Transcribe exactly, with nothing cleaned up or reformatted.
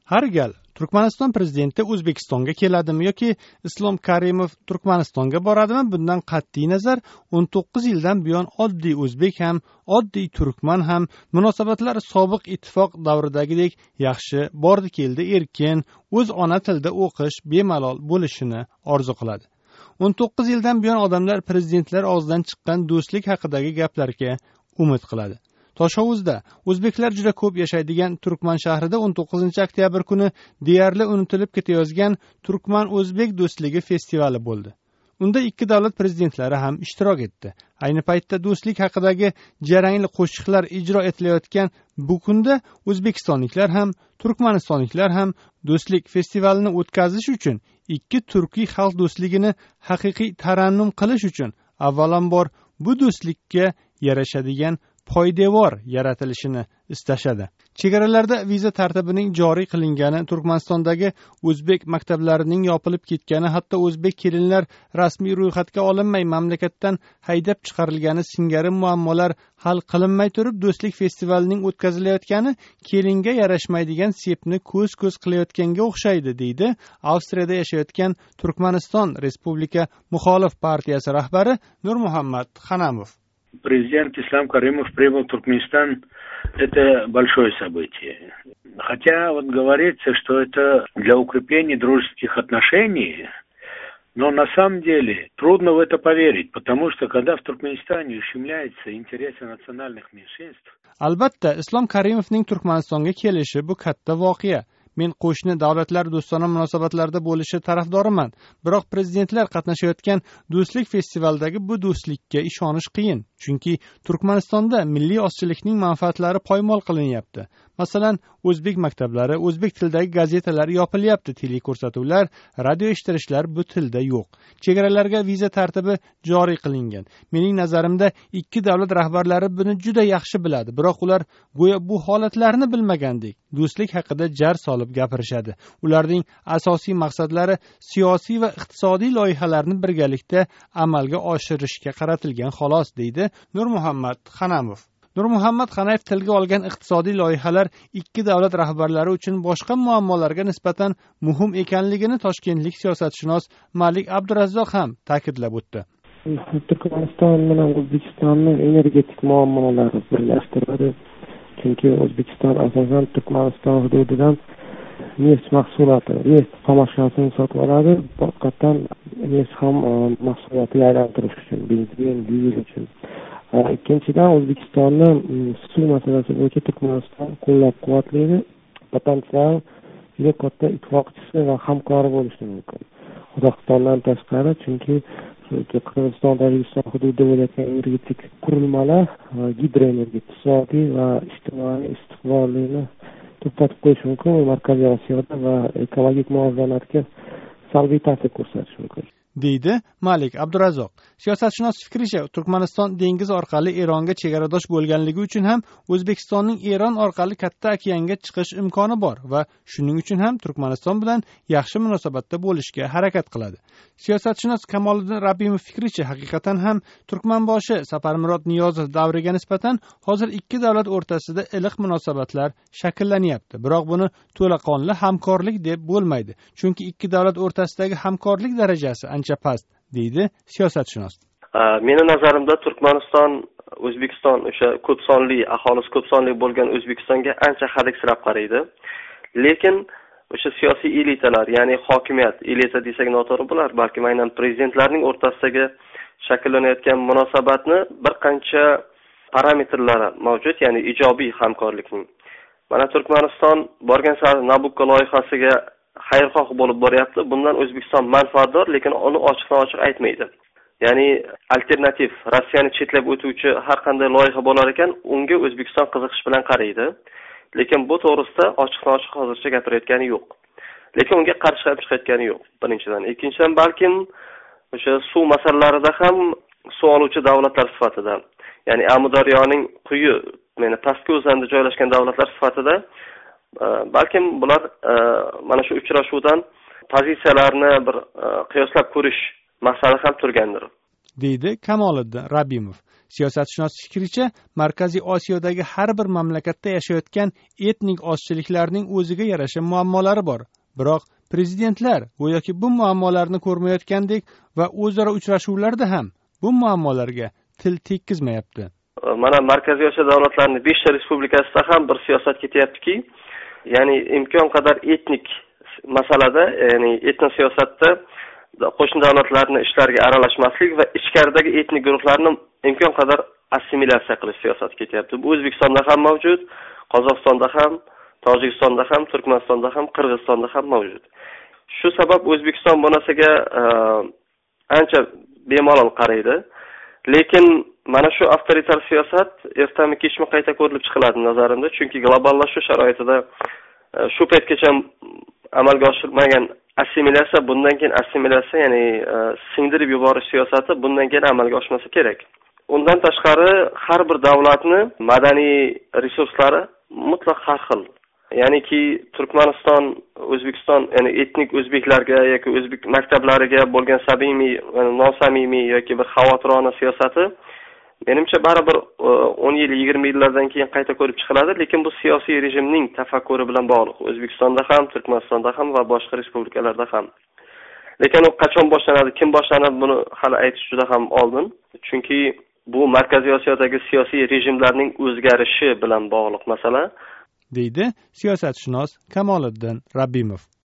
Har gal Turkmaniston prezidenti O'zbekistonga keladimi yoki Islom Karimov Turkmanistonga boradimi, bundan qat'iy nazar o'n to'qqiz yildan buyon oddiy o'zbek ham, oddiy turkman ham munosabatlar sobiq ittifoq davridagidek yaxshi, bordi keldi erkin, o'z ona tilida o'qish bemalol bo'lishini orzu qiladi. o'n to'qqiz yildan buyon odamlar prezidentlar og'zidan chiqqan do'stlik haqidagi gaplarga umid qiladi. Toshovuzda o'zbeklar juda ko'p yashaydigan Turkman shahrida o'n to'qqizinchi oktyabr kuni deyarli unutilib ketayozgan Turkman-O'zbek do'stligi festivali bo'ldi. Unda ikki davlat prezidentlari ham ishtirok etdi. Ayni paytda do'stlik haqidagi jarangli qo'shiqlar ijro etilayotgan bu kunda o'zbekistonliklar ham, turkmanistonliklar ham do'stlik festivalini o'tkazish uchun, ikki turkiy xalq do'stligini haqiqiy tarannum qilish uchun avvalambor bu do'stlikka yarashadigan poydevor yaratilishini istashadi. Chegaralarda viza tartibining joriy qilingani, Turkmanistondagi o'zbek maktablarining yopilib ketgani, hatto o'zbek kelinlar rasmiy ro'yxatga olinmay mamlakatdan haydab chiqarilgani singari muammolar hal qilinmay turib, do'stlik festivalining o'tkazilayotgani kelinga yarashmaydigan sepni ko'z-ko'z qilayotganga o'xshaydi, deydi Avstriyada yashayotgan Turkmaniston Respublika muxolif partiyasi rahbari Nurmuhammad Xanamov. Президент Ислам Каримов прибыл в Туркменистан. Это большое событие. Хотя вот говорится, что это для укрепления дружеских отношений, но на самом деле трудно в это поверить, потому что когда в Туркменистане ущемляются интересы национальных меньшинств. Albatta, Islom Karimovning Turkmanistonga kelishi bu katta voqea. Men qo'shni davlatlar do'stona munosabatlarda bo'lishi tarafdoriman. Biroq prezidentlar qatnashayotgan do'stlik festivalidagi bu do'stlikka ishonish qiyin. Chunki Turkmanistonda milliy ozchilikning manfaatlari poymol qilinyapti. Masalan, o'zbek maktablari, o'zbek tilidagi gazetalar yopilyapti, teleko'rsatuvlar, radio eshittirishlar bu tilda yo'q. Chegaralarga viza tartibi joriy qilingan. Mening nazarimda ikki davlat rahbarlari buni juda yaxshi biladi, biroq ular go'yo bu holatlarni bilmagandek do'stlik haqida jar solib gapirishadi. Ularning asosiy maqsadlari siyosiy va iqtisodiy loyihalarni birgalikda amalga oshirishga qaratilgan xolos, deydi Nurmuhammad Xanamov. Nurmuhammad Xanayev tilga olgan iqtisodiy loyihalar ikki davlat rahbarlari uchun boshqa muammolarga nisbatan muhim ekanligini toshkentlik siyosatshunos Malik Abdurazzoq ham ta'kidlab o'tdi. Turkmaniston bilan O'zbekistonning energetik muammolari birlashtiriladi. Chunki O'zbekiston asosan Turkmaniston hududidan neft mahsuloti, neft xomashyosini sotib oladi. Faqatdan neft ham mahsulotiga aylantirish uchun, benzin, dizel uchun. Ikkinchidan, O'zbekistonni suv masalasi bo'yicha Turkmaniston qo'llab-quvvatlaydi. Potensial juda katta ittifoqchisi va hamkori bo'lishi mumkin. Qozog'istondan tashqari, chunki Qirg'iziston, Tojikiston hududida bo'layotgan energetik qurilmalar gidroenergetik, iqtisodiy va ijtimoiy istiqbollikni to'xtatib qo'yish mumkin, Markaziy Osiyoda va ekologik muvozanatga salbiy ta'sir ko'rsatishi mumkin, deydi Malik Abdurazzoq. Siyosatshunos fikricha, Turkmaniston dengiz orqali Eronga chegaradosh bo'lganligi uchun ham O'zbekistonning Eron orqali katta okeanga chiqish imkoni bor va shuning uchun ham Turkmaniston bilan yaxshi munosabatda bo'lishga harakat qiladi. Siyosatshunos Kamoliddin Rabbimov fikricha, haqiqatan ham Turkmanboshi Saparmurod Niyozov davriga nisbatan hozir ikki davlat o'rtasida iliq munosabatlar shakllanyapti. Biroq buni to'laqonli hamkorlik deb bo'lmaydi. Chunki ikki davlat o'rtasidagi hamkorlik darajasi ancha past, deydi siyosatshunos. Meni nazarimda Turkmaniston O'zbekiston o'sha ko'p sonli, aholisi ko'p sonli bo'lgan O'zbekistonga ancha hadiksirab qaraydi. Lekin o'sha siyosiy elitalar, ya'ni hokimiyat, elita desak noto'g'ri bo'lar, balki aynan prezidentlarning o'rtasidagi shakllanayotgan munosabatni bir qancha parametrlari mavjud, ya'ni ijobiy hamkorlikning. Mana Turkmaniston borgan sari Nabucco loyihasiga xayrixoh bo'lib boryapti. Bundan O'zbekiston manfaatdor, lekin uni ochiqdan-ochiq aytmaydi. Ya'ni alternativ, Rossiyani chetlab o'tuvchi har qanday loyiha bo'lar ekan, unga O'zbekiston qiziqish bilan qaraydi. Lekin bu to'g'risida ochiqdan-ochiq hozircha gapirayotgani yo'q. Lekin unga qarshi ham chiqayotgani yo'q, birinchidan. Ikkinchidan, balkim o'sha suv masalalarida ham suv oluvchi davlatlar sifatida, ya'ni Amudaryoning quyi, meni pastki o'zanda joylashgan davlatlar sifatida balkim bular mana shu uchrashuvdan pozitsiyalarni bir qiyoslab ko'rish maqsadi ham turgandir. deydi Kamoliddin Rabimov. Siyosatshunos fikricha, Markaziy Osiyodagi har bir mamlakatda yashayotgan etnik ozchiliklarning o'ziga yarasha muammolari bor. Biroq prezidentlar go'yoki bu muammolarni ko'rmayotgandek va o'zaro uchrashuvlarda ham bu muammolarga til tekkizmayapti. Mana Markaziy Osiyo davlatlarining beshta respublikasida ham bir siyosat ketyaptiki, ya'ni imkon qadar etnik masalada, ya'ni etnik siyosatda qo'shni davlatlarning ishlariga aralashmaslik va ichkaridagi etnik guruhlarni imkon qadar assimilyatsiya qilish siyosati ketyapti. Bu O'zbekistonda ham mavjud, Qozog'istonda ham, Tojikistonda ham, Turkmanistonda ham, Qirg'izistonda ham mavjud. Shu sabab O'zbekiston bu narsaga ancha bemalol qaraydi. Lekin mana shu avtoritar siyosat ertami kechmi qayta ko'rilib chiqiladi nazarimda, chunki globallashuv sharoitida shu paytgacha amalga oshirilmagan assimilyatsiya, bundan keyin assimilyatsiya, ya'ni singdirib yuborish siyosati bundan keyin amalga oshmasa kerak. Undan tashqari har bir davlatni madaniy resurslari mutlaq har xil. Ya'niki Turkmaniston, O'zbekiston, ya'ni etnik o'zbeklarga yoki o'zbek maktablariga bo'lgan samimiy, nosamimiy yoki bir xavotirona siyosati menimcha baribir o'n yil, yigirma yillardan keyin qayta ko'rib chiqiladi, lekin bu siyosiy rejimning tafakkuri bilan bog'liq. O'zbekistonda ham, Turkmanistonda ham va boshqa respublikalarda ham. Lekin u qachon boshlanadi, kim boshlanadi, buni hali aytish juda ham oldin. Chunki bu Markaziy Osiyodagi siyosiy rejimlarning o'zgarishi bilan bog'liq masala, deydi siyosatshunos Kamoliddin Rabimov.